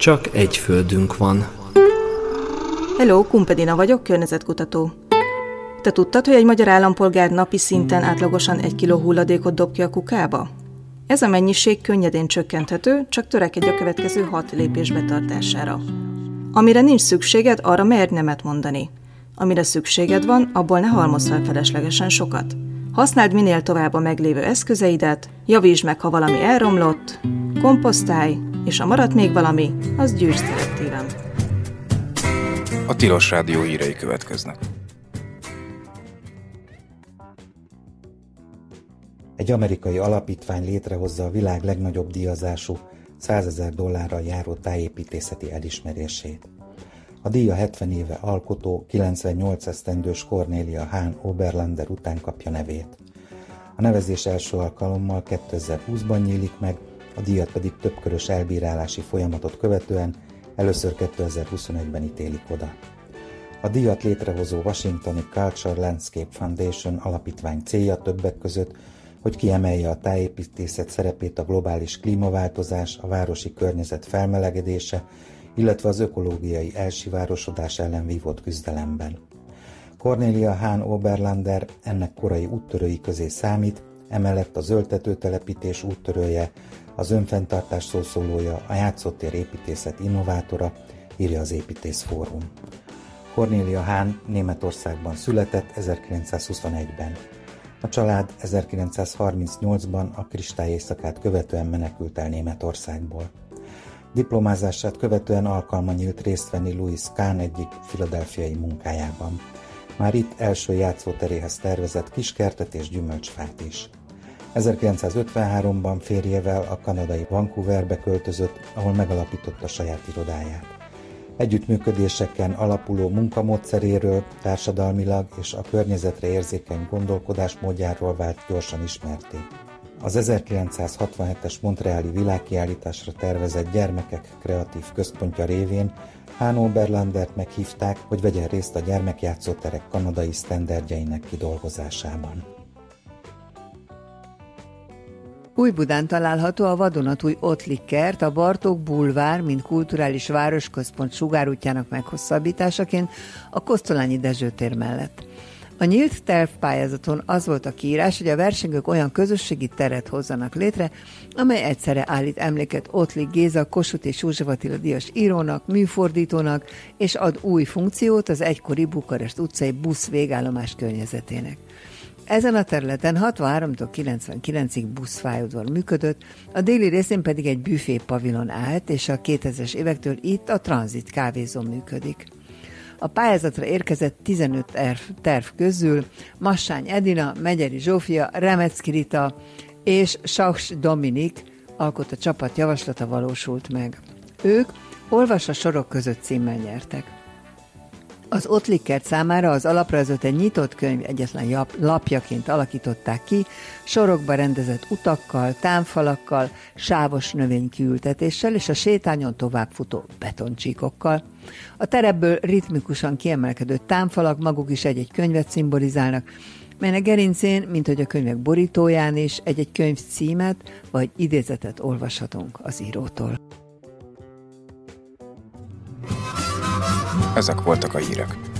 Csak egy földünk van. Hello, Kumpedina vagyok, környezetkutató. Te tudtad, hogy egy magyar állampolgár napi szinten átlagosan 1 kiló hulladékot dob ki a kukába? Ez a mennyiség könnyedén csökkenthető, csak törekedj a következő 6 lépés betartására. Amire nincs szükséged, arra merj nemet mondani. Amire szükséged van, abból ne halmozz fel feleslegesen sokat. Használd minél tovább a meglévő eszközeidet, javítsd meg, ha valami elromlott, komposztálj, és ha maradt még valami, az gyűjtsd szelektíven. A Tilos Rádió hírei következnek. Egy amerikai alapítvány létrehozza a világ legnagyobb díjazású $100 000 járó tájépítészeti elismerését. A díja 70 éve alkotó, 98 esztendős Cornelia Hahn Oberlander után kapja nevét. A nevezés első alkalommal 2020-ban nyílik meg, a díjat pedig többkörös elbírálási folyamatot követően először 2021-ben ítélik oda. A díjat létrehozó Washingtoni Cultural Landscape Foundation alapítvány célja többek között, hogy kiemelje a tájépítészet szerepét a globális klímaváltozás, a városi környezet felmelegedése, illetve az ökológiai elsivárosodás ellen vívott küzdelemben. Cornelia Hahn Oberlander ennek korai úttörői közé számít, emellett a zöldtetőtelepítés úttörője, az önfenntartás szószólója, a játszótér építészet innovátora, írja az Építészfórum. Cornelia Hahn Németországban született 1921-ben. A család 1938-ban a kristályéjszakát követően menekült el Németországból. Diplomázását követően alkalma nyílt részt venni Louis Kahn egyik philadelphiai munkájában. Már itt első játszóteréhez tervezett kiskertet és gyümölcsfát is. 1953-ban férjével a kanadai Vancouverbe költözött, ahol megalapította saját irodáját. Együttműködéseken alapuló munkamódszeréről, társadalmilag és a környezetre érzékeny gondolkodásmódjáról vált gyorsan ismertté. Az 1967-es Montreali világkiállításra tervezett Gyermekek Kreatív Központja révén Hahn Oberlandert meghívták, hogy vegyen részt a gyermekjátszóterek kanadai sztenderdjeinek kidolgozásában. Újbudán található a vadonatúj Ottlik kert, a Bartók bulvár, mint kulturális városközpont sugárútjának meghosszabbításaként a Kosztolányi Dezső tér mellett. A nyílt tervpályázaton az volt a kiírás, hogy a versengők olyan közösségi teret hozzanak létre, amely egyszerre állít emléket Ottlik Géza, Kossuth és József Attila díjas írónak, műfordítónak, és ad új funkciót az egykori Bukarest utcai busz végállomás környezetének. Ezen a területen 63-tól 99-ig buszpályaudvar működött, a déli részén pedig egy büfé pavilon állt, és a 2000-es évektől itt a Tranzit kávézó működik. A pályázatra érkezett 15 terv közül Massány Edina, Megyeri Zsófia, Remecki Rita és Saks Dominik alkotta csapat javaslata valósult meg. Ők Olvas a sorok között címmel nyertek. Az Ottlik kert számára az alaprajzot egy nyitott könyv egyetlen lapjaként alakították ki, sorokba rendezett utakkal, támfalakkal, sávos növénykiültetéssel és a sétányon továbbfutó betoncsíkokkal. A terepből ritmikusan kiemelkedő támfalak maguk is egy-egy könyvet szimbolizálnak, melynek gerincén, mint hogy a könyvek borítóján is, egy-egy könyv címet vagy idézetet olvashatunk az írótól. Ezek voltak a hírek.